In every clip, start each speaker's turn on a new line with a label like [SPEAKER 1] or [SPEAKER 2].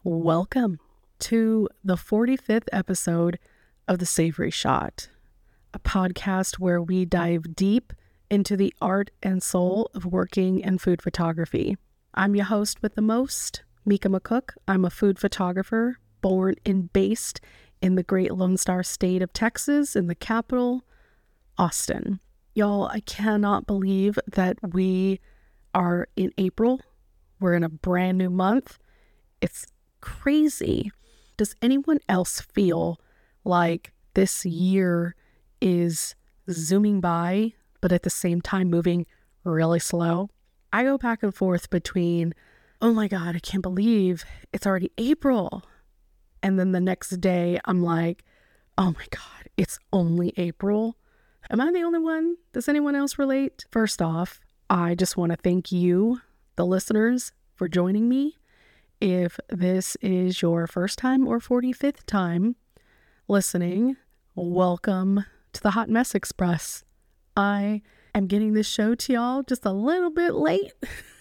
[SPEAKER 1] Welcome to the 45th episode of The Savory Shot, a podcast where we dive deep into the art and soul of working in food photography. I'm your host with the most, Mika McCook. I'm a food photographer born and based in the great Lone Star State of Texas in the capital, Austin. Y'all, I cannot believe that we are in April. We're in a brand new month. It's crazy. Does anyone else feel like this year is zooming by, but at the same time moving really slow? I go back and forth between, oh my God, I can't believe it's already April. And then the next day I'm like, oh my God, it's only April. Am I the only one? Does anyone else relate? First off, I just want to thank you, the listeners, for joining me. If this is your first time or 45th time listening, welcome to the Hot Mess Express. I am getting this show to y'all just a little bit late.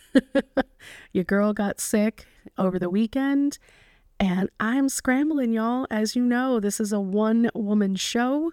[SPEAKER 1] Your girl got sick over the weekend, and I'm scrambling, y'all. As you know, this is a one-woman show,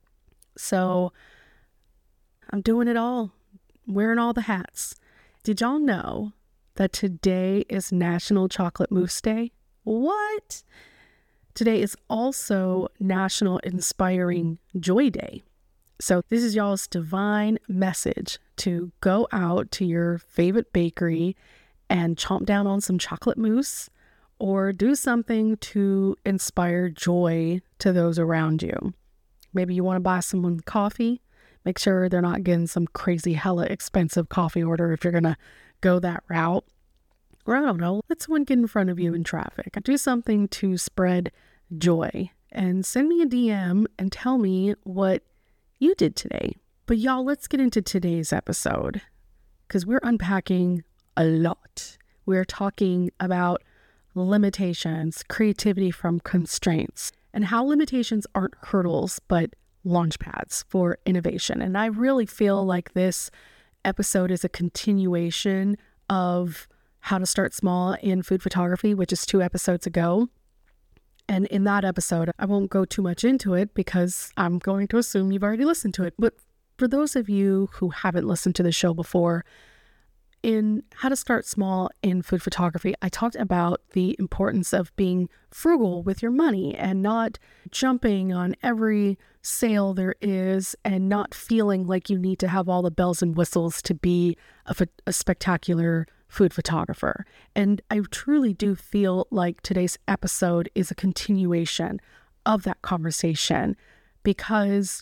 [SPEAKER 1] so I'm doing it all, wearing all the hats. Did y'all know that today is National Chocolate Mousse Day? What? Today is also National Inspiring Joy Day. So this is y'all's divine message to go out to your favorite bakery and chomp down on some chocolate mousse or do something to inspire joy to those around you. Maybe you want to buy someone coffee. Make sure they're not getting some crazy hella expensive coffee order if you're going to go that route. Or I don't know, let someone get in front of you in traffic. Do something to spread joy and send me a DM and tell me what you did today. But y'all, let's get into today's episode because we're unpacking a lot. We're talking about limitations, creativity from constraints, and how limitations aren't hurdles, but launch pads for innovation. And I really feel like this episode is a continuation of How to Start Small in Food Photography, which is 2 episodes ago. And in that episode, I won't go too much into it because I'm going to assume you've already listened to it. But for those of you who haven't listened to the show before, in How to Start Small in Food Photography, I talked about the importance of being frugal with your money and not jumping on every sale there is and not feeling like you need to have all the bells and whistles to be a spectacular food photographer. And I truly do feel like today's episode is a continuation of that conversation because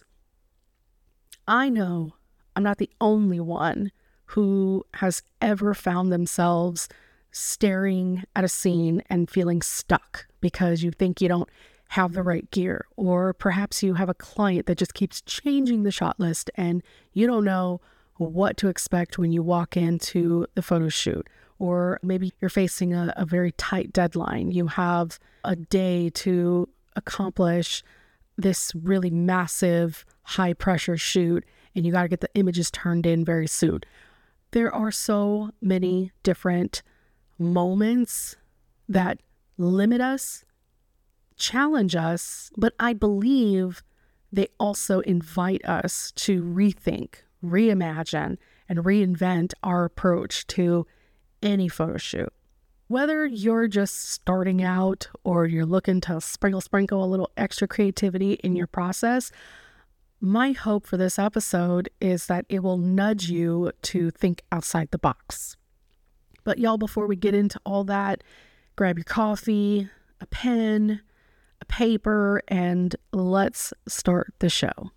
[SPEAKER 1] I know I'm not the only one who has ever found themselves staring at a scene and feeling stuck because you think you don't have the right gear, or perhaps you have a client that just keeps changing the shot list and you don't know what to expect when you walk into the photo shoot. Or maybe you're facing a very tight deadline. You have a day to accomplish this really massive high pressure shoot and you got to get the images turned in very soon. There are so many different moments that limit us, challenge us, but I believe they also invite us to rethink, reimagine, and reinvent our approach to any photo shoot. Whether you're just starting out or you're looking to sprinkle a little extra creativity in your process, my hope for this episode is that it will nudge you to think outside the box. But y'all, before we get into all that, grab your coffee, a pen, a paper, and let's start the show.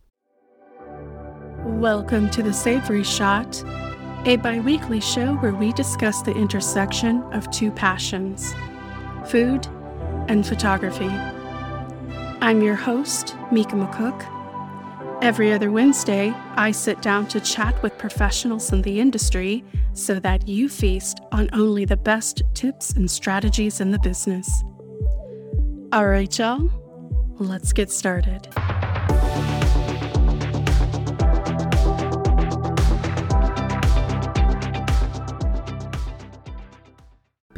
[SPEAKER 1] Welcome to The Savory Shot, a bi-weekly show where we discuss the intersection of 2 passions, food and photography. I'm your host, Mika McCook. Every other Wednesday, I sit down to chat with professionals in the industry so that you feast on only the best tips and strategies in the business. All right, y'all, let's get started.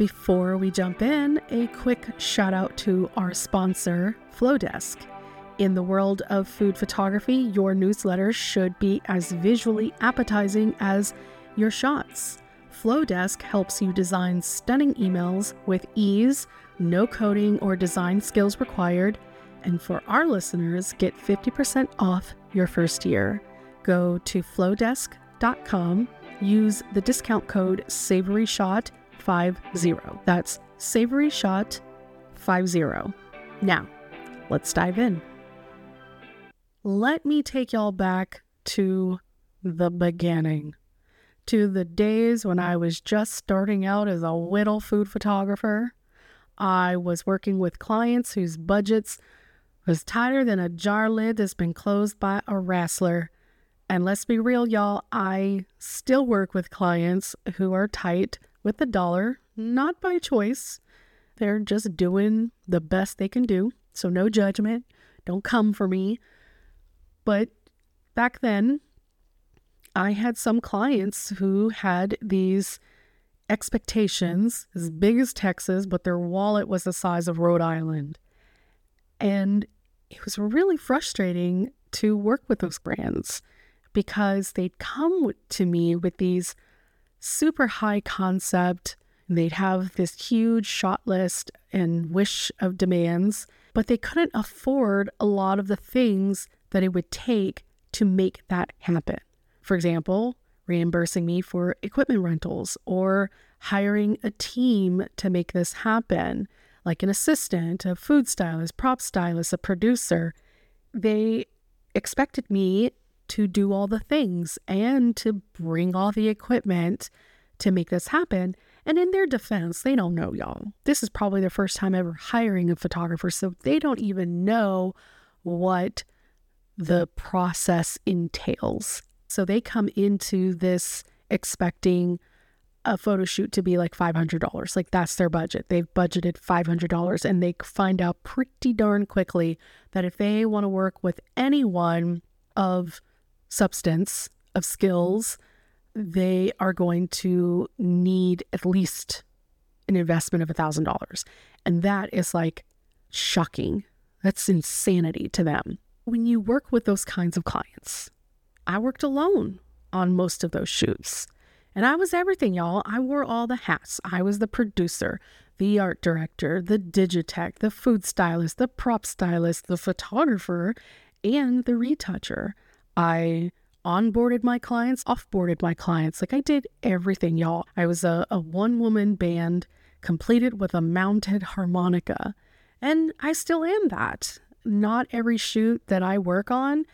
[SPEAKER 1] Before we jump in, a quick shout out to our sponsor, Flowdesk. In the world of food photography, your newsletter should be as visually appetizing as your shots. Flowdesk helps you design stunning emails with ease, no coding or design skills required. And for our listeners, get 50% off your first year. Go to flowdesk.com, use the discount code SavoryShot50. That's SavoryShot50. Now, let's dive in. Let me take y'all back to the beginning, to the days when I was just starting out as a little food photographer. I was working with clients whose budgets was tighter than a jar lid that's been closed by a wrestler. And let's be real, y'all, I still work with clients who are tight with the dollar, not by choice. They're just doing the best they can do. So no judgment. Don't come for me. But back then, I had some clients who had these expectations as big as Texas, but their wallet was the size of Rhode Island. And it was really frustrating to work with those brands because they'd come to me with these super high concept, and they'd have this huge shot list and wish of demands, but they couldn't afford a lot of the things that it would take to make that happen. For example, reimbursing me for equipment rentals or hiring a team to make this happen, like an assistant, a food stylist, prop stylist, a producer. They expected me to do all the things and to bring all the equipment to make this happen. And in their defense, they don't know, y'all. This is probably their first time ever hiring a photographer, so they don't even know what the process entails. So they come into this expecting a photo shoot to be like $500. Like that's their budget. They've budgeted $500 and they find out pretty darn quickly that if they want to work with anyone of substance, of skills, they are going to need at least an investment of $1,000. And that is like shocking. That's insanity to them. When you work with those kinds of clients, I worked alone on most of those shoots. And I was everything, y'all. I wore all the hats. I was the producer, the art director, the digitech, the food stylist, the prop stylist, the photographer, and the retoucher. I onboarded my clients, offboarded my clients. Like I did everything, y'all. I was a one-woman band completed with a mounted harmonica. And I still am that. Not every shoot that I work on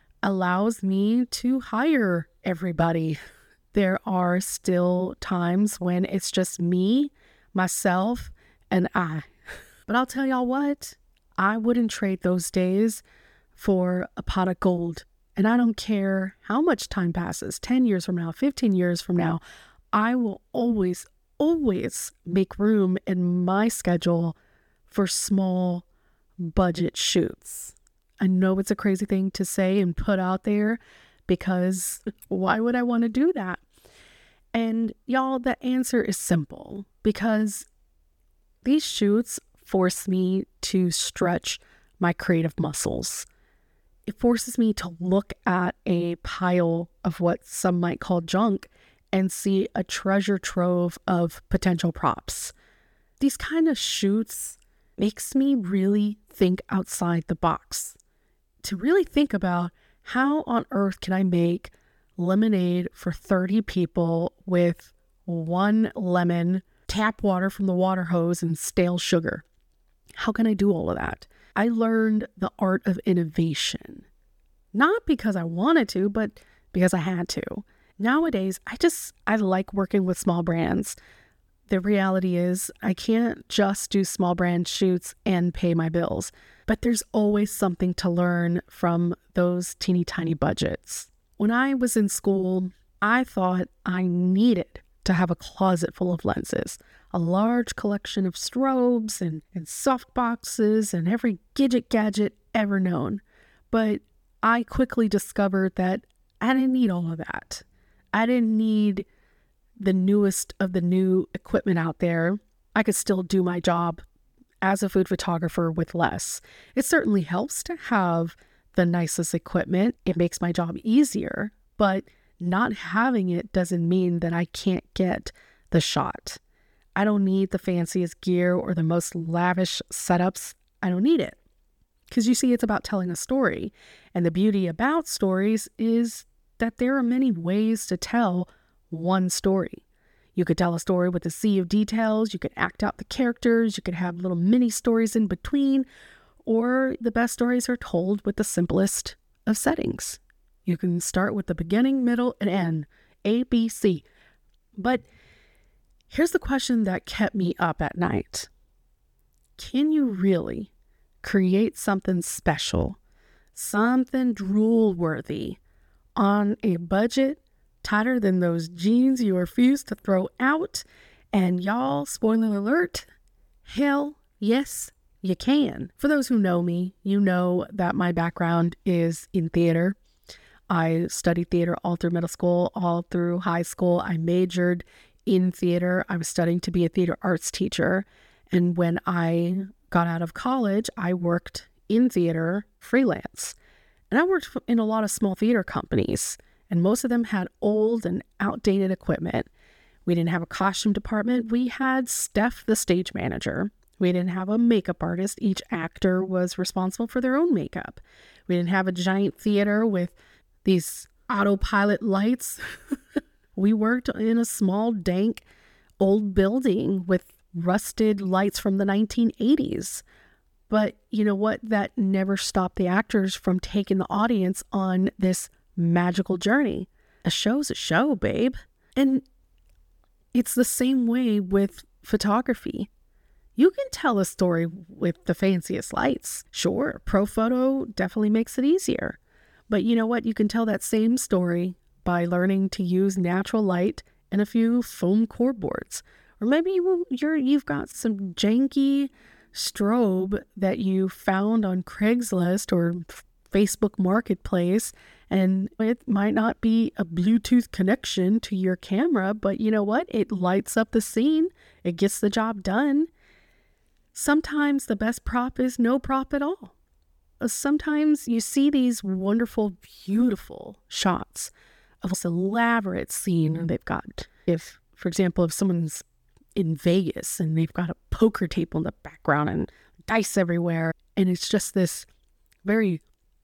[SPEAKER 1] allows me to hire everybody. There are still times when it's just me, myself, and I. But I'll tell y'all what, I wouldn't trade those days for a pot of gold. And I don't care how much time passes, 10 years from now, 15 years from now, I will always make room in my schedule for small budget shoots. I know it's a crazy thing to say and put out there because why would I want to do that? And y'all, the answer is simple because these shoots force me to stretch my creative muscles. It forces me to look at a pile of what some might call junk and see a treasure trove of potential props. These kind of shoots makes me really think outside the box, to really think about how on earth can I make lemonade for 30 people with 1 lemon, tap water from the water hose, and stale sugar. How can I do all of that? I learned the art of innovation, not because I wanted to, but because I had to. Nowadays, I like working with small brands. The reality is I can't just do small brand shoots and pay my bills, but there's always something to learn from those teeny tiny budgets. When I was in school, I thought I needed to have a closet full of lenses, a large collection of strobes and soft boxes and every gadget ever known. But I quickly discovered that I didn't need all of that. I didn't need the newest of the new equipment out there. I could still do my job as a food photographer with less. It certainly helps to have the nicest equipment. It makes my job easier, but not having it doesn't mean that I can't get the shot. I don't need the fanciest gear or the most lavish setups. I don't need it. Because you see, it's about telling a story. And the beauty about stories is that there are many ways to tell one story. You could tell a story with a sea of details. You could act out the characters. You could have little mini stories in between. Or the best stories are told with the simplest of settings. You can start with the beginning, middle, and end. A, B, C. But here's the question that kept me up at night. Can you really create something special, something drool-worthy on a budget tighter than those jeans you refuse to throw out? And y'all, spoiler alert, hell yes, you can. For those who know me, you know that my background is in theater. I studied theater all through middle school, all through high school. I majored in theater. I was studying to be a theater arts teacher. And when I got out of college, I worked in theater freelance. And I worked in a lot of small theater companies, and most of them had old and outdated equipment. We didn't have a costume department. We had Steph, the stage manager. We didn't have a makeup artist. Each actor was responsible for their own makeup. We didn't have a giant theater with these autopilot lights. We worked in a small, dank, old building with rusted lights from the 1980s. But you know what? That never stopped the actors from taking the audience on this magical journey. A show's a show, babe. And it's the same way with photography. You can tell a story with the fanciest lights. Sure, pro photo definitely makes it easier. But you know what? You can tell that same story by learning to use natural light and a few foam core boards. Or maybe you've got some janky strobe that you found on Craigslist or Facebook Marketplace, and it might not be a Bluetooth connection to your camera, but you know what? It lights up the scene. It gets the job done. Sometimes the best prop is no prop at all. Sometimes you see these wonderful, beautiful shots of this elaborate scene. They've got, for example, if someone's in Vegas and they've got a poker table in the background and dice everywhere, and it's just this very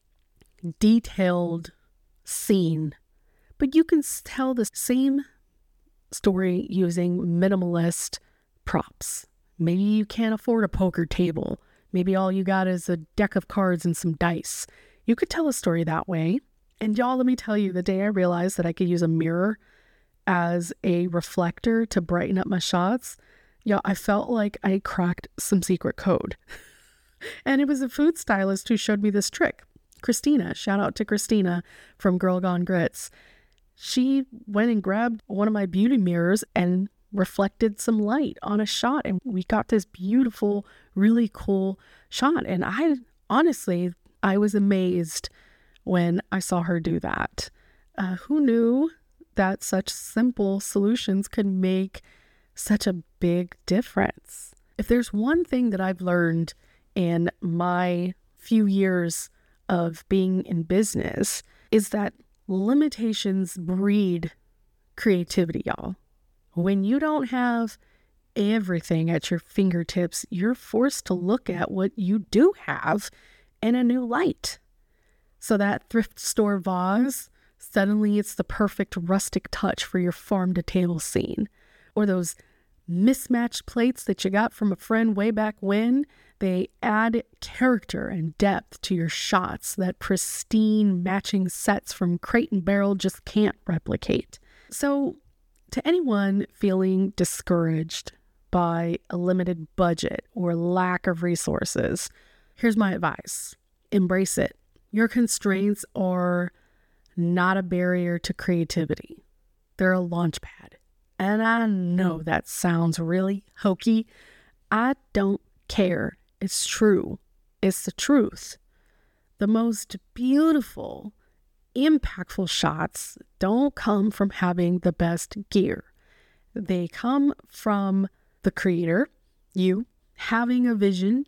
[SPEAKER 1] detailed scene. But you can tell the same story using minimalist props. Maybe you can't afford a poker table. Maybe all you got is a deck of cards and some dice. You could tell a story that way. And y'all, let me tell you, the day I realized that I could use a mirror as a reflector to brighten up my shots, I felt like I cracked some secret code. And it was a food stylist who showed me this trick. Christina, shout out to Christina from Girl Gone Grits. She went and grabbed one of my beauty mirrors and reflected some light on a shot, and we got this beautiful, really cool shot. And I was amazed when I saw her do that. Who knew that such simple solutions could make such a big difference? If there's one thing that I've learned in my few years of being in business, is that limitations breed creativity, y'all. When you don't have everything at your fingertips, you're forced to look at what you do have in a new light. So that thrift store vase, suddenly it's the perfect rustic touch for your farm to table scene. Or those mismatched plates that you got from a friend way back when, they add character and depth to your shots that pristine matching sets from Crate and Barrel just can't replicate. So to anyone feeling discouraged by a limited budget or lack of resources, here's my advice. Embrace it. Your constraints are not a barrier to creativity. They're a launch pad. And I know that sounds really hokey. I don't care. It's true. It's the truth. The most beautiful, impactful shots don't come from having the best gear. They come from the creator You having a vision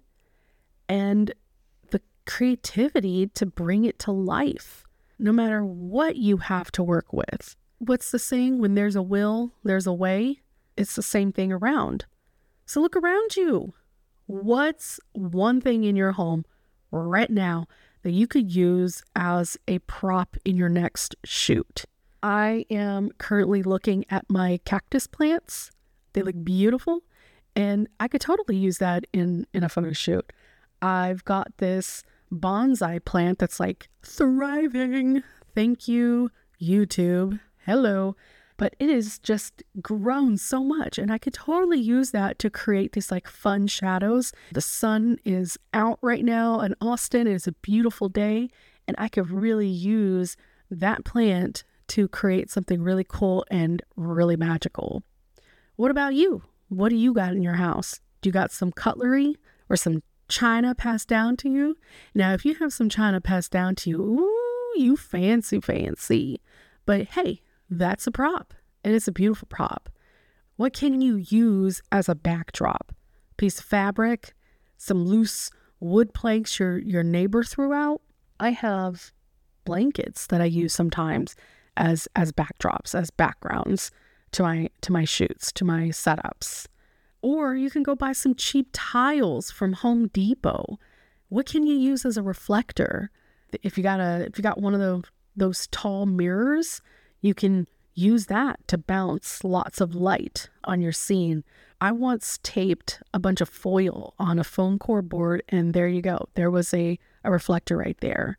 [SPEAKER 1] and the creativity to bring it to life, no matter what you have to work with. What's the saying? When there's a will, there's a way. It's the same thing around. So look around you. What's one thing in your home right now that you could use as a prop in your next shoot? I am currently looking at my cactus plants. They look beautiful, and I could totally use that in a photo shoot. I've got this bonsai plant that's like thriving. Thank you, YouTube. Hello. But it has just grown so much, and I could totally use that to create these like fun shadows. The sun is out right now in Austin. It is a beautiful day, and I could really use that plant to create something really cool and really magical. What about you? What do you got in your house? Do you got some cutlery or some china passed down to you? Now, if you have some china passed down to you, ooh, you fancy. But hey, that's a prop, and it's a beautiful prop. What can you use as a backdrop? Piece of fabric, some loose wood planks your neighbor threw out. I have blankets that I use sometimes as backdrops, as backgrounds to my shoots, to my setups. Or you can go buy some cheap tiles from Home Depot. What can you use as a reflector? If you got one of those tall mirrors, you can use that to bounce lots of light on your scene. I once taped a bunch of foil on a foam core board, and there you go. There was a reflector right there.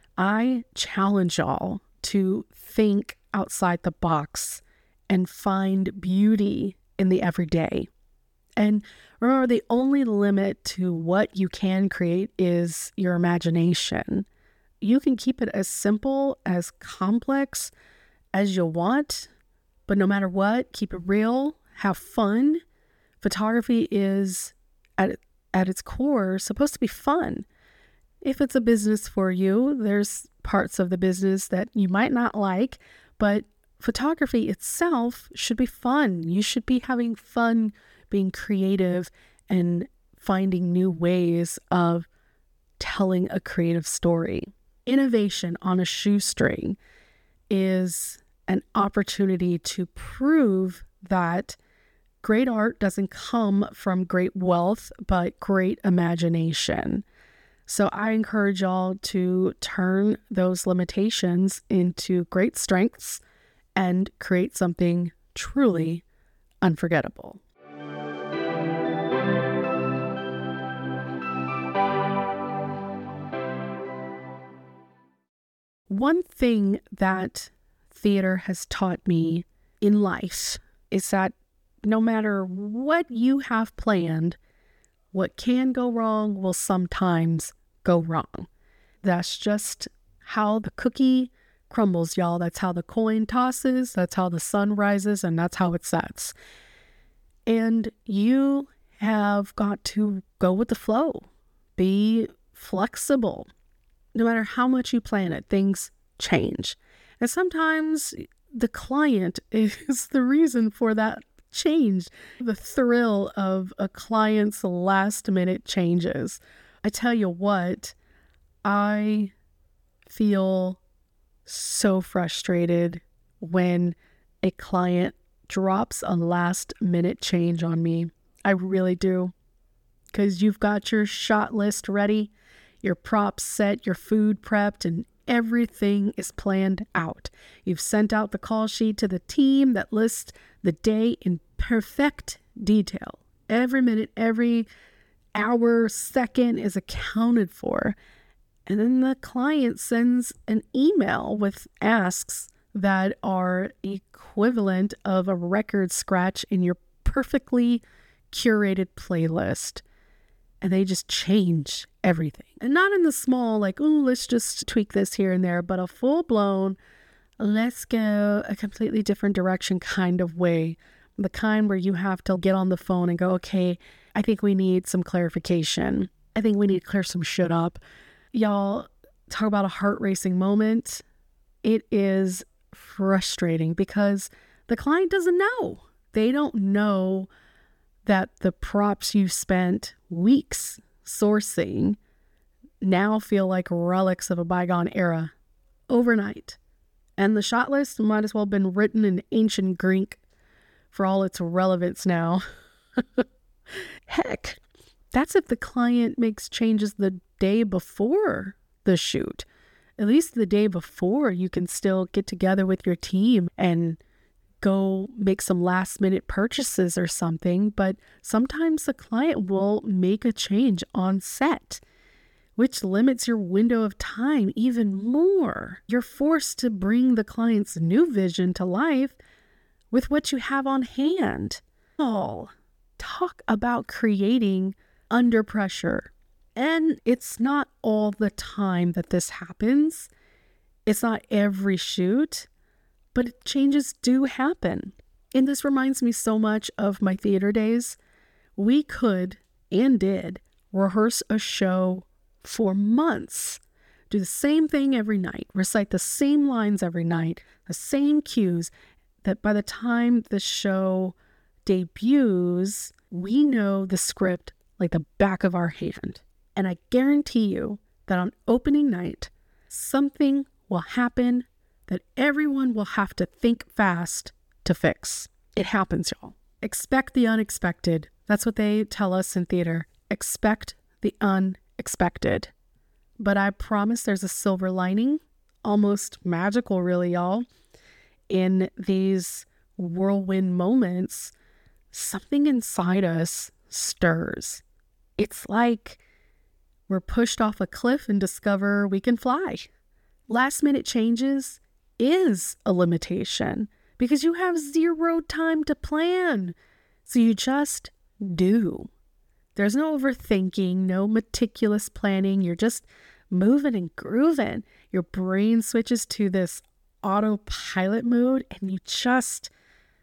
[SPEAKER 1] I challenge y'all to think outside the box and find beauty in the everyday. And remember, the only limit to what you can create is your imagination. You can keep it as simple, as complex as you want, but no matter what, keep it real, have fun. Photography is at its core supposed to be fun. If it's a business for you, there's parts of the business that you might not like, but photography itself should be fun. You should be having fun being creative and finding new ways of telling a creative story. Innovation on a shoestring is an opportunity to prove that great art doesn't come from great wealth, but great imagination. So I encourage y'all to turn those limitations into great strengths and create something truly unforgettable. One thing that theater has taught me in life is that no matter what you have planned, what can go wrong will sometimes go wrong. That's just how the cookie crumbles, y'all. That's how the coin tosses. That's how the sun rises, and that's how it sets. And you have got to go with the flow. Be flexible. No matter how much you plan it, things change. And sometimes the client is the reason for that change. The thrill of a client's last minute changes. I tell you what, I feel so frustrated when a client drops a last minute change on me. I really do. Because you've got your shot list ready, your props set, your food prepped, and everything is planned out. You've sent out the call sheet to the team that lists the day in perfect detail. Every minute, every hour, second is accounted for. And then the client sends an email with asks that are equivalent of a record scratch in your perfectly curated playlist. And they just change everything. And not in the small, like, oh, let's just tweak this here and there, but a full-blown, let's go a completely different direction kind of way. The kind where you have to get on the phone and go, okay, I think we need some clarification. I think we need to clear some shit up. Y'all, talk about a heart-racing moment. It is frustrating because the client doesn't know. They don't know that the props you spent weeks sourcing now feel like relics of a bygone era overnight. And the shot list might as well have been written in ancient Greek for all its relevance now. Heck, that's if the client makes changes the day before the shoot. At least the day before, you can still get together with your team and go make some last minute purchases or something. But sometimes the client will make a change on set, which limits your window of time even more. You're forced to bring the client's new vision to life with what you have on hand. Oh, talk about creating under pressure. And it's not all the time that this happens. It's not every shoot, but changes do happen. And this reminds me so much of my theater days. We could and did rehearse a show for months, do the same thing every night, recite the same lines every night, the same cues, that by the time the show debuts, we know the script like the back of our hand. And I guarantee you that on opening night, something will happen that everyone will have to think fast to fix. It happens, y'all. Expect the unexpected. That's what they tell us in theater. Expect the unexpected. But I promise there's a silver lining, almost magical really, y'all. In these whirlwind moments, something inside us stirs. It's like we're pushed off a cliff and discover we can fly. Last minute changes is a limitation because you have zero time to plan. So you just do. There's no overthinking, no meticulous planning. You're just moving and grooving. Your brain switches to this autopilot mode and you just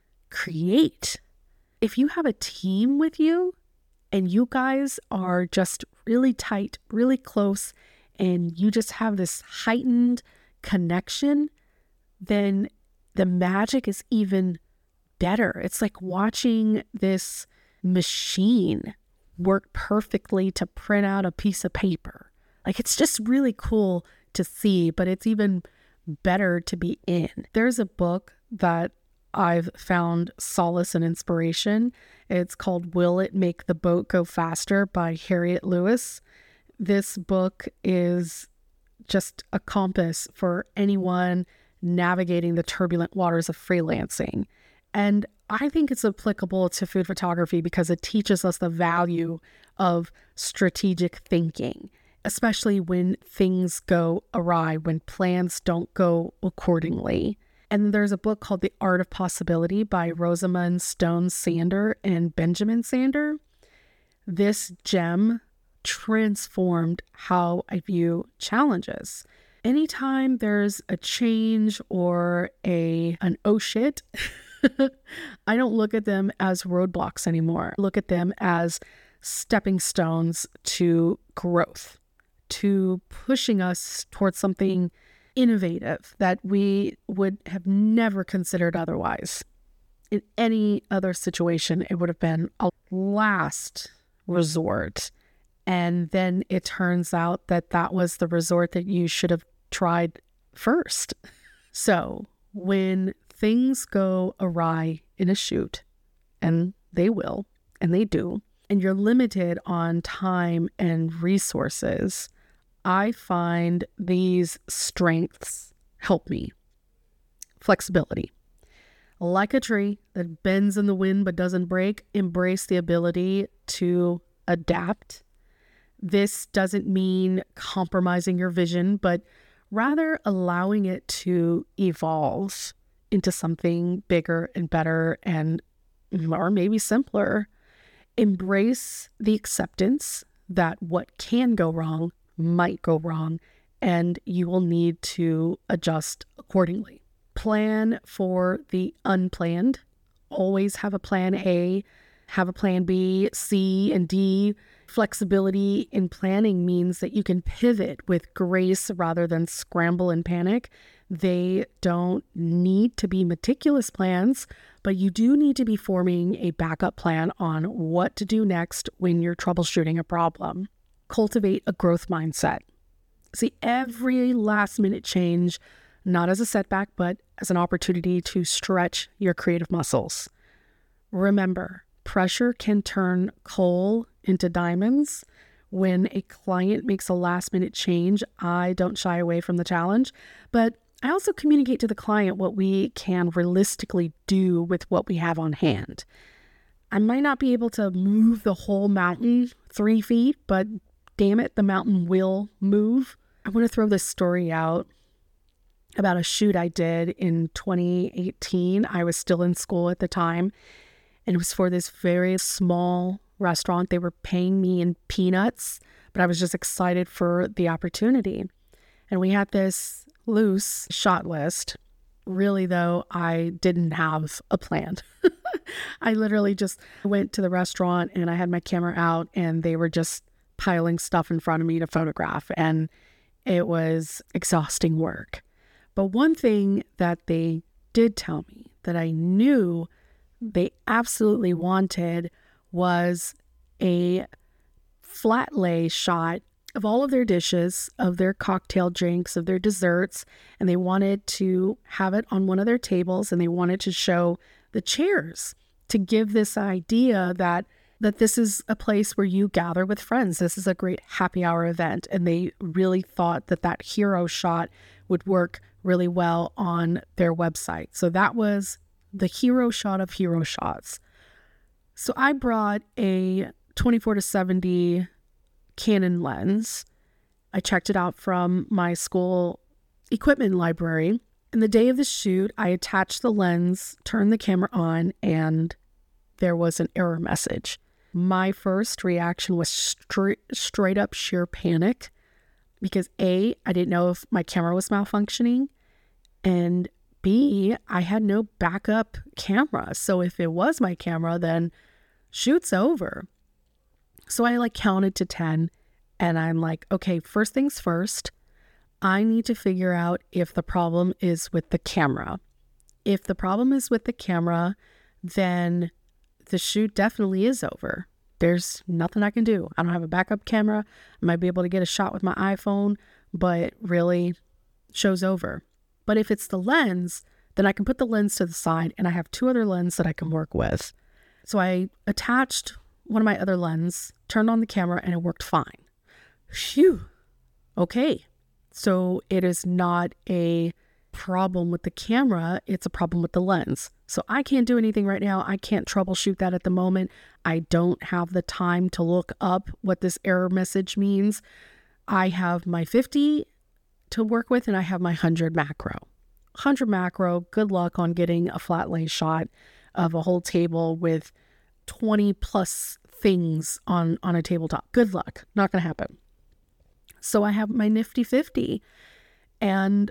[SPEAKER 1] create. If you have a team with you and you guys are just really tight, really close, and you just have this heightened connection, then the magic is even better. It's like watching this machine work perfectly to print out a piece of paper. Like, it's just really cool to see, but it's even better to be in. There's a book that I've found solace and inspiration. It's called Will It Make the Boat Go Faster by Harriet Lewis. This book is just a compass for anyone navigating the turbulent waters of freelancing. And I think it's applicable to food photography because it teaches us the value of strategic thinking, especially when things go awry, when plans don't go accordingly. And there's a book called The Art of Possibility by Rosamund Stone Sander and Benjamin Sander. This gem transformed how I view challenges. Anytime there's a change or an oh shit, I don't look at them as roadblocks anymore. I look at them as stepping stones to growth, to pushing us towards something innovative that we would have never considered otherwise. In any other situation, it would have been a last resort. And then it turns out that that was the resort that you should have tried first. So when things go awry in a shoot, and they will, and they do, and you're limited on time and resources, I find these strengths help me. Flexibility. Like a tree that bends in the wind but doesn't break, embrace the ability to adapt. This doesn't mean compromising your vision, but rather allowing it to evolve into something bigger and better and or maybe simpler. Embrace the acceptance that what can go wrong might go wrong, and you will need to adjust accordingly. Plan for the unplanned. Always have a plan A, have a plan B, C, and D. Flexibility in planning means that you can pivot with grace rather than scramble and panic. They don't need to be meticulous plans, but you do need to be forming a backup plan on what to do next when you're troubleshooting a problem. Cultivate a growth mindset. See every last minute change not as a setback, but as an opportunity to stretch your creative muscles. Remember, pressure can turn coal into diamonds. When a client makes a last minute change, I don't shy away from the challenge, but I also communicate to the client what we can realistically do with what we have on hand. I might not be able to move the whole mountain 3 feet, but damn it, the mountain will move. I want to throw this story out about a shoot I did in 2018. I was still in school at the time, and it was for this very small restaurant. They were paying me in peanuts, but I was just excited for the opportunity. And we had this loose shot list. Really, though, I didn't have a plan. I literally just went to the restaurant and I had my camera out and they were just piling stuff in front of me to photograph. And it was exhausting work. But one thing that they did tell me that I knew they absolutely wanted was a flat lay shot of all of their dishes, of their cocktail drinks, of their desserts, and they wanted to have it on one of their tables, and they wanted to show the chairs to give this idea that this is a place where you gather with friends. This is a great happy hour event. And they really thought that hero shot would work really well on their website. So that was the hero shot of hero shots. So I brought a 24-70 Canon lens. I checked it out from my school equipment library. And the day of the shoot, I attached the lens, turned the camera on, and there was an error message. My first reaction was straight up sheer panic because A, I didn't know if my camera was malfunctioning, and B, I had no backup camera. So if it was my camera, then shoot's over. So I counted to 10 and I'm like, okay, first things first, I need to figure out if the problem is with the camera. If the problem is with the camera, then the shoot definitely is over. There's nothing I can do. I don't have a backup camera. I might be able to get a shot with my iPhone, but really, show's over. But if it's the lens, then I can put the lens to the side and I have 2 other lenses that I can work with. So I attached one of my other lenses, turned on the camera, and it worked fine. Phew. Okay. So it is not a problem with the camera, it's a problem with the lens. So I can't do anything right now. I can't troubleshoot that at the moment. I don't have the time to look up what this error message means. I have my 50 to work with and I have my 100 macro. 100 macro, good luck on getting a flat lay shot of a whole table with 20 plus things on a tabletop. Good luck. Not going to happen. So I have my nifty 50 and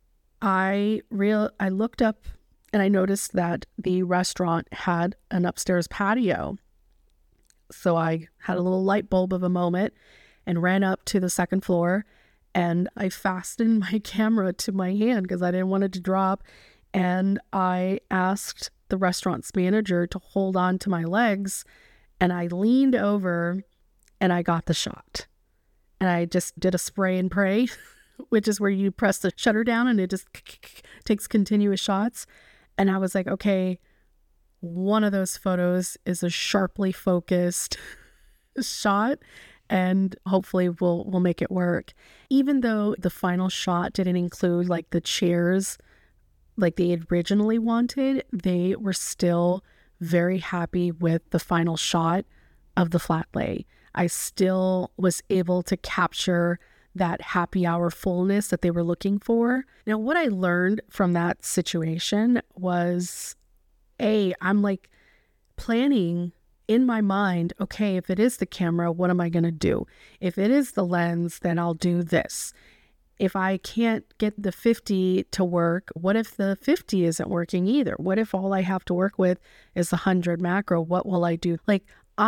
[SPEAKER 1] I looked up and I noticed that the restaurant had an upstairs patio. So I had a little light bulb of a moment and ran up to the second floor and I fastened my camera to my hand because I didn't want it to drop. And I asked the restaurant's manager to hold on to my legs and I leaned over and I got the shot. And I just did a spray and pray, which is where you press the shutter down and it just takes continuous shots. And I was like, okay, one of those photos is a sharply focused shot and hopefully we'll make it work. Even though the final shot didn't include the chairs like they had originally wanted, they were still very happy with the final shot of the flat lay. I still was able to capture that happy hour fullness that they were looking for. Now, what I learned from that situation was, I'm planning in my mind, okay, if it is the camera, what am I going to do? If it is the lens, then I'll do this. If I can't get the 50 to work, what if the 50 isn't working either? What if all I have to work with is the 100 macro? What will I do? I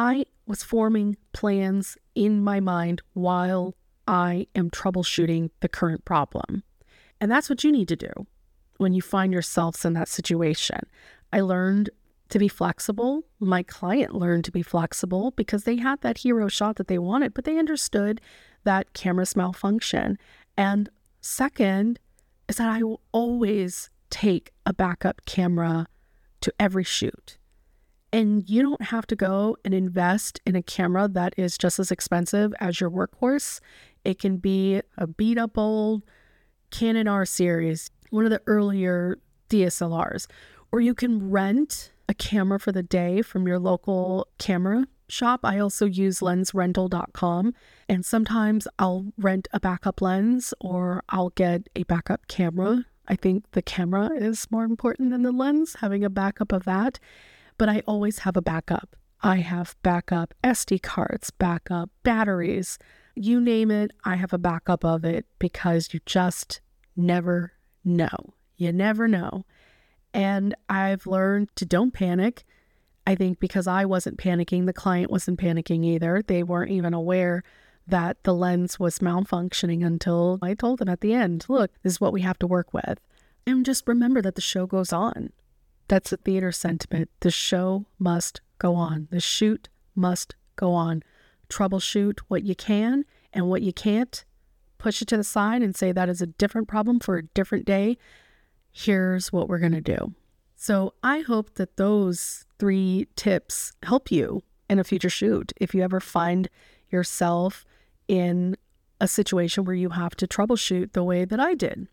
[SPEAKER 1] was forming plans in my mind while I am troubleshooting the current problem. And that's what you need to do when you find yourselves in that situation. I learned to be flexible. My client learned to be flexible because they had that hero shot that they wanted, but they understood that cameras malfunction. And second is that I will always take a backup camera to every shoot. And you don't have to go and invest in a camera that is just as expensive as your workhorse. It can be a beat up old Canon R series, one of the earlier DSLRs, or you can rent a camera for the day from your local camera shop. I also use lensrental.com, and sometimes I'll rent a backup lens or I'll get a backup camera. I think the camera is more important than the lens, having a backup of that, but I always have a backup. I have backup SD cards, backup batteries, you name it, I have a backup of it because you just never know. You never know. And I've learned to don't panic. I think because I wasn't panicking, the client wasn't panicking either. They weren't even aware that the lens was malfunctioning until I told them at the end, look, this is what we have to work with. And just remember that the show goes on. That's a theater sentiment. The show must go on. The shoot must go on. Troubleshoot what you can, and what you can't, push it to the side and say that is a different problem for a different day. Here's what we're going to do. So I hope that those 3 tips help you in a future shoot. If you ever find yourself in a situation where you have to troubleshoot the way that I did.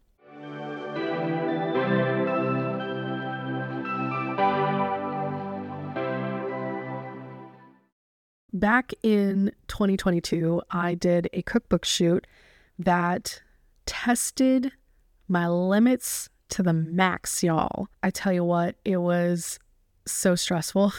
[SPEAKER 1] Back in 2022, I did a cookbook shoot that tested my limits to the max, y'all. I tell you what, it was so stressful.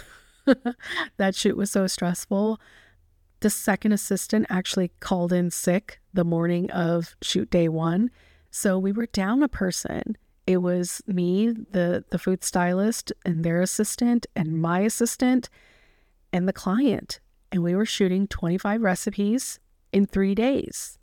[SPEAKER 1] That shoot was so stressful. The second assistant actually called in sick the morning of shoot day 1. So we were down a person. It was me, the food stylist, and their assistant, and my assistant, and the client. And we were shooting 25 recipes in 3 days.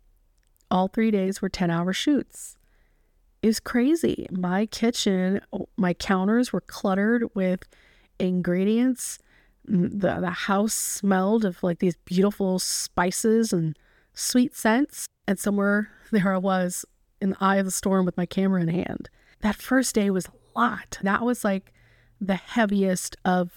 [SPEAKER 1] All 3 days were 10-hour shoots. It was crazy. My kitchen, my counters were cluttered with ingredients. The house smelled of like these beautiful spices and sweet scents. And somewhere there I was in the eye of the storm with my camera in hand. That first day was a lot. That was like the heaviest of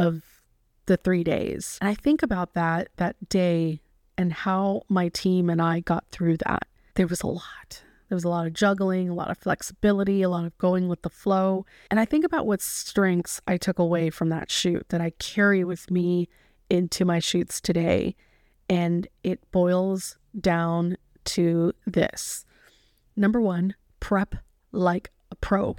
[SPEAKER 1] the 3 days. And I think about that day and how my team and I got through that. There was a lot. There was a lot of juggling, a lot of flexibility, a lot of going with the flow. And I think about what strengths I took away from that shoot that I carry with me into my shoots today. And it boils down to this. Number 1, prep like a pro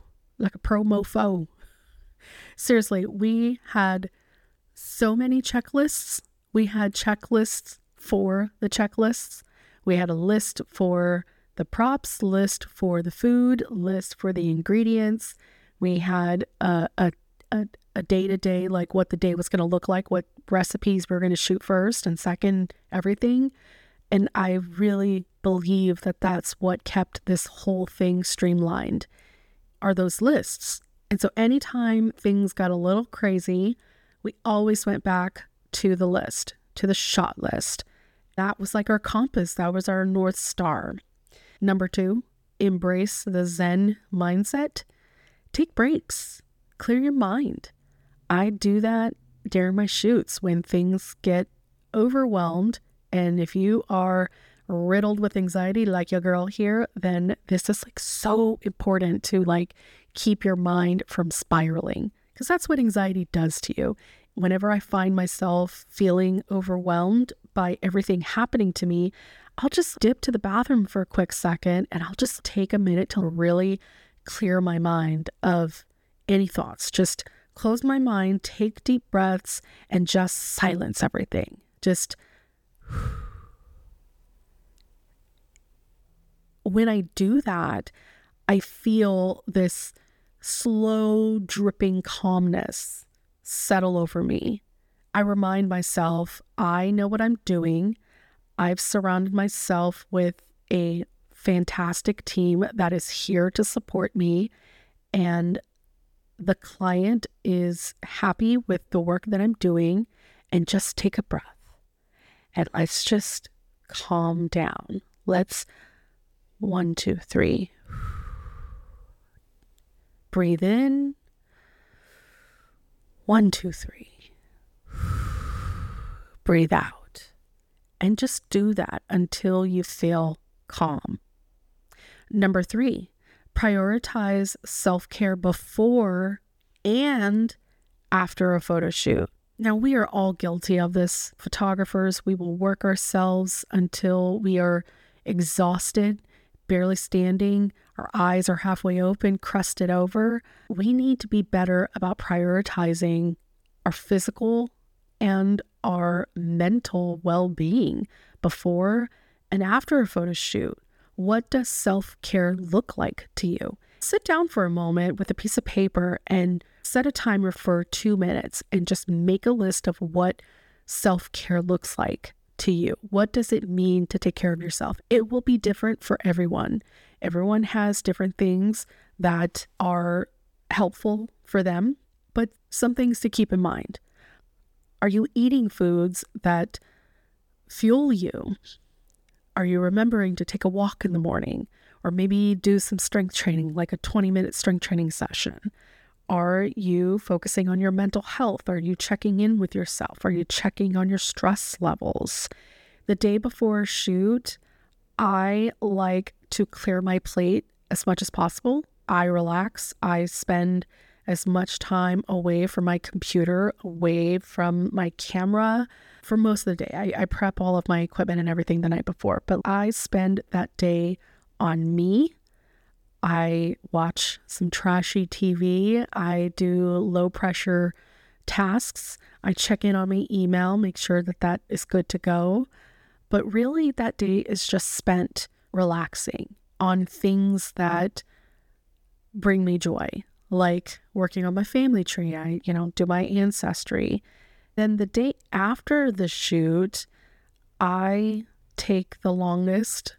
[SPEAKER 1] mofo. Seriously, we had so many checklists. We had checklists for the checklists. We had a list for the props, list for the food, list for the ingredients. We had a day-to-day, like what the day was going to look like, what recipes we were going to shoot first and second, everything. And I really believe that that's what kept this whole thing streamlined, are those lists. And so anytime things got a little crazy, we always went back to the list, to the shot list. That was like our compass. That was our North Star. Number 2, embrace the Zen mindset. Take breaks. Clear your mind. I do that during my shoots when things get overwhelmed. And if you are riddled with anxiety like your girl here, then this is like so important to like keep your mind from spiraling, because that's what anxiety does to you. Whenever I find myself feeling overwhelmed by everything happening to me, I'll just dip to the bathroom for a quick second and I'll just take a minute to really clear my mind of any thoughts. Just close my mind, take deep breaths, and just silence everything. Just when I do that, I feel this slow dripping calmness settle over me. I remind myself, I know what I'm doing. I've surrounded myself with a fantastic team that is here to support me, and the client is happy with the work that I'm doing. And just take a breath and let's just calm down. Let's 1, 2, 3. Breathe in. 1, 2, 3. Breathe out. And just do that until you feel calm. Number 3, prioritize self-care before and after a photo shoot. Now, we are all guilty of this. Photographers, we will work ourselves until we are exhausted, barely standing. Our eyes are halfway open, crusted over. We need to be better about prioritizing our physical and our mental well-being before and after a photo shoot. What does self-care look like to you? Sit down for a moment with a piece of paper and set a timer for 2 minutes and just make a list of what self-care looks like to you. What does it mean to take care of yourself? It will be different for everyone. Everyone has different things that are helpful for them, but some things to keep in mind. Are you eating foods that fuel you? Are you remembering to take a walk in the morning, or maybe do some strength training, like a 20-minute strength training session? Are you focusing on your mental health? Are you checking in with yourself? Are you checking on your stress levels? The day before a shoot, I like to clear my plate as much as possible. I relax. I spend as much time away from my computer, away from my camera for most of the day. I prep all of my equipment and everything the night before, but I spend that day on me. I watch some trashy TV. I do low pressure tasks. I check in on my email, make sure that that is good to go. But really that day is just spent relaxing on things that bring me joy, like working on my family tree. I, do my ancestry. Then the day after the shoot, I take the longest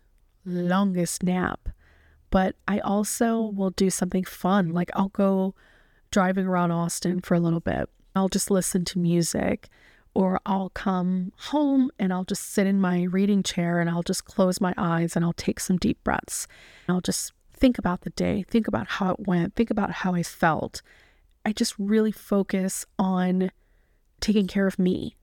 [SPEAKER 1] nap. But I also will do something fun. Like I'll go driving around Austin for a little bit. I'll just listen to music, or I'll come home and I'll just sit in my reading chair and I'll just close my eyes and I'll take some deep breaths. I'll just think about the day, think about how it went, think about how I felt. I just really focus on taking care of me,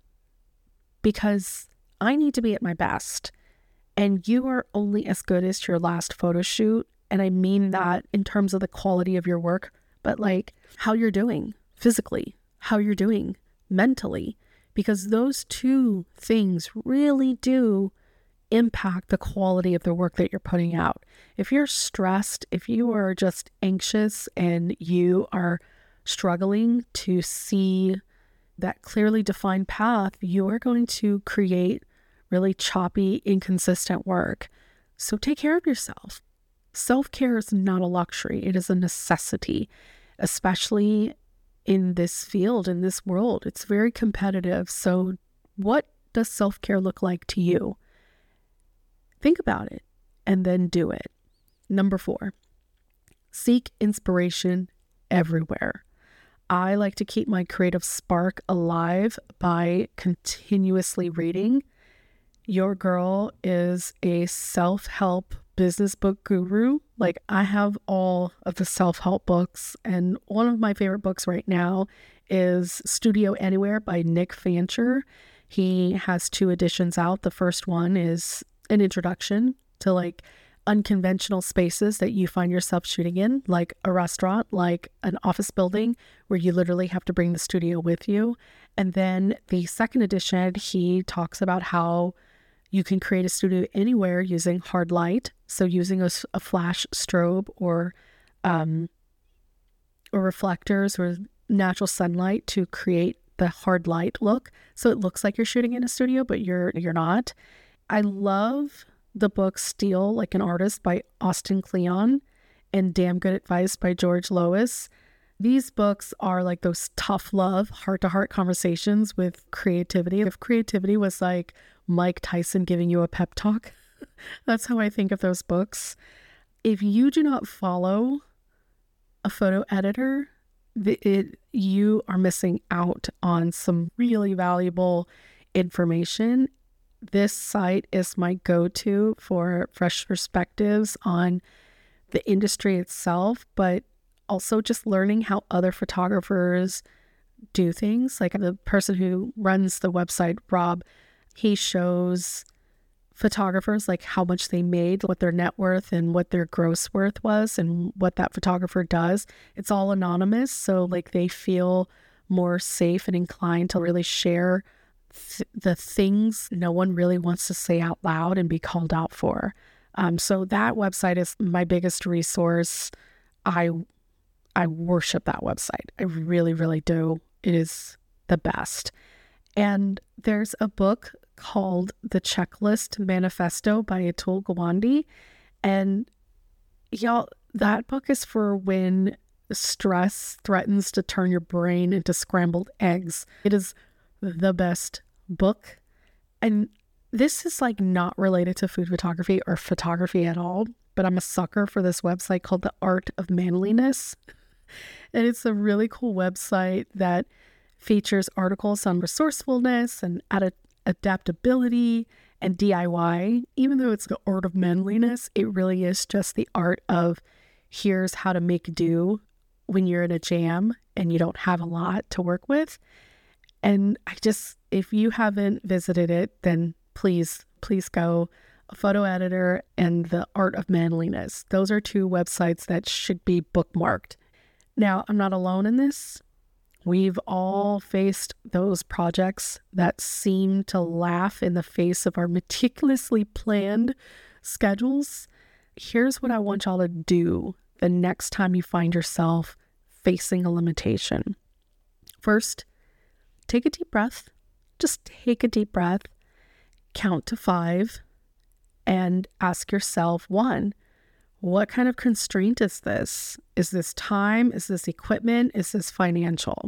[SPEAKER 1] because I need to be at my best. And you are only as good as your last photo shoot. And I mean that in terms of the quality of your work, but like how you're doing physically, how you're doing mentally, because those two things really do impact the quality of the work that you're putting out. If you're stressed, if you are just anxious and you are struggling to see that clearly defined path, you are going to create really choppy, inconsistent work. So take care of yourself. Self-care is not a luxury. It is a necessity, especially in this field, in this world. It's very competitive. So what does self-care look like to you? Think about it and then do it. Number 4, seek inspiration everywhere. I like to keep my creative spark alive by continuously reading. Your girl is a self-help business book guru. Like, I have all of the self-help books, and one of my favorite books right now is Studio Anywhere by Nick Fancher. He has 2 editions out. The first one is an introduction to like unconventional spaces that you find yourself shooting in, like a restaurant, like an office building where you literally have to bring the studio with you. And then the second edition, he talks about how you can create a studio anywhere using hard light. So using a flash strobe or reflectors or natural sunlight to create the hard light look. So it looks like you're shooting in a studio, but you're not. I love the book Steal Like an Artist by Austin Kleon and Damn Good Advice by George Lois. These books are like those tough love, heart-to-heart conversations with creativity. If creativity was like Mike Tyson giving you a pep talk, that's how I think of those books. If you do not follow a photo editor, you are missing out on some really valuable information. This site is my go-to for fresh perspectives on the industry itself, but also just learning how other photographers do things. Like the person who runs the website, Rob, he shows photographers like how much they made, what their net worth and what their gross worth was, and what that photographer does. It's all anonymous, so like they feel more safe and inclined to really share the things no one really wants to say out loud and be called out for. So that website is my biggest resource. I worship that website. I really, really do. It is the best. And there's a book called The Checklist Manifesto by Atul Gawande. And y'all, that book is for when stress threatens to turn your brain into scrambled eggs. It is the best book. And this is like not related to food photography or photography at all, but I'm a sucker for this website called The Art of Manliness. And it's a really cool website that features articles on resourcefulness and adaptability and DIY. Even though it's the art of manliness, it really is just the art of here's how to make do when you're in a jam and you don't have a lot to work with. And if you haven't visited it, then please go. A Photo Editor and The Art of Manliness. Those are two websites that should be bookmarked. Now, I'm not alone in this. We've all faced those projects that seem to laugh in the face of our meticulously planned schedules. Here's what I want y'all to do the next time you find yourself facing a limitation. First, take a deep breath. Just take a deep breath, count to 5, and ask yourself, 1, what kind of constraint is this? Is this time? Is this equipment? Is this financial?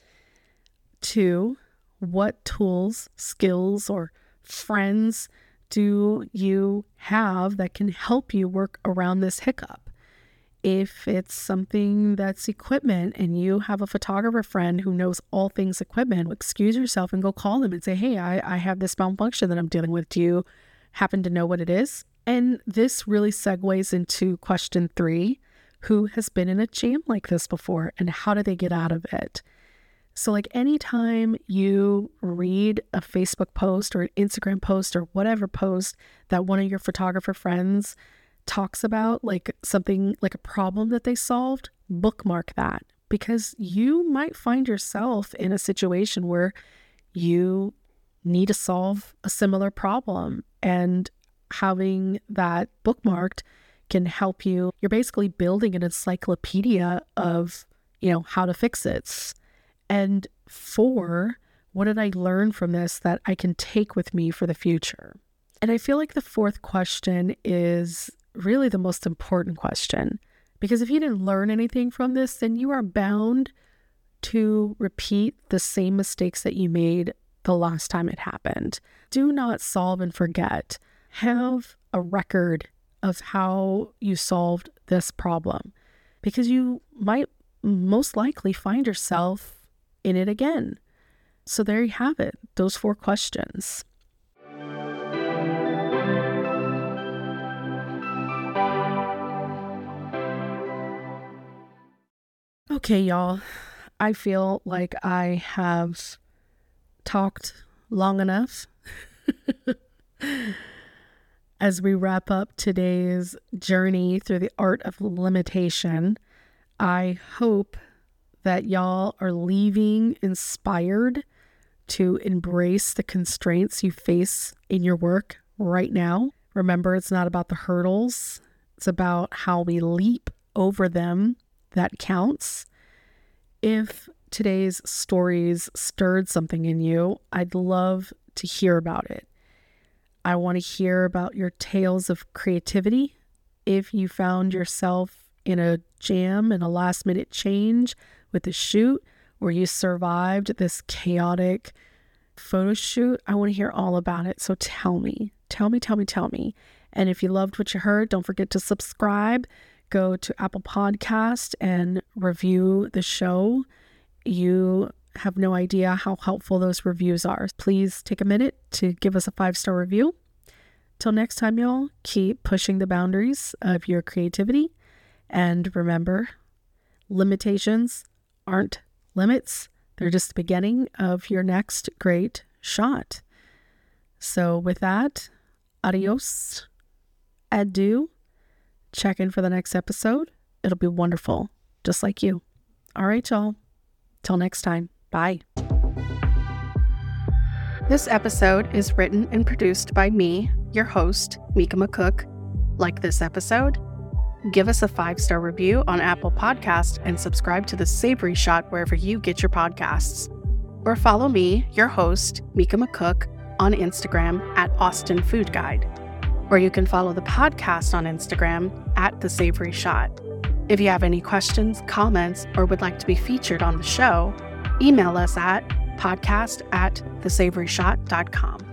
[SPEAKER 1] 2, what tools, skills, or friends do you have that can help you work around this hiccup? If it's something that's equipment and you have a photographer friend who knows all things equipment, excuse yourself and go call them and say, hey, I have this malfunction that I'm dealing with. Do you happen to know what it is? And this really segues into question 3, who has been in a jam like this before and how do they get out of it? So like anytime you read a Facebook post or an Instagram post or whatever post that one of your photographer friends talks about, like something like a problem that they solved, bookmark that, because you might find yourself in a situation where you need to solve a similar problem, and having that bookmarked can help you. You're basically building an encyclopedia of, how to fix it. And 4, what did I learn from this that I can take with me for the future? And I feel like the 4th question is really the most important question, because if you didn't learn anything from this, then you are bound to repeat the same mistakes that you made the last time it happened. Do not solve and forget. Have a record of how you solved this problem, because you might most likely find yourself in it again. So there you have it, those 4 questions. Okay, y'all, I feel like I have talked long enough. As we wrap up today's journey through the art of limitation, I hope that y'all are leaving inspired to embrace the constraints you face in your work right now. Remember, it's not about the hurdles. It's about how we leap over them that counts. If today's stories stirred something in you, I'd love to hear about it. I want to hear about your tales of creativity. If you found yourself in a jam and a last minute change with the shoot, where you survived this chaotic photo shoot. I want to hear all about it. So tell me. And if you loved what you heard, don't forget to subscribe. Go to Apple Podcast and review the show. You have no idea how helpful those reviews are. Please take a minute to give us a 5-star review. Till next time, y'all, keep pushing the boundaries of your creativity. And remember, limitations aren't limits. They're just the beginning of your next great shot. So with that, adios, adieu. Check in for the next episode. It'll be wonderful, just like you. All right, y'all. Till next time. Bye. This episode is written and produced by me, your host, Mika McCook. Like this episode? Give us a 5-star review on Apple Podcast and subscribe to The Savory Shot wherever you get your podcasts. Or follow me, your host, Mika McCook, on Instagram at Austin Food Guide. Or you can follow the podcast on Instagram at The Savory Shot. If you have any questions, comments, or would like to be featured on the show, email us at podcast@thesavoryshot.com.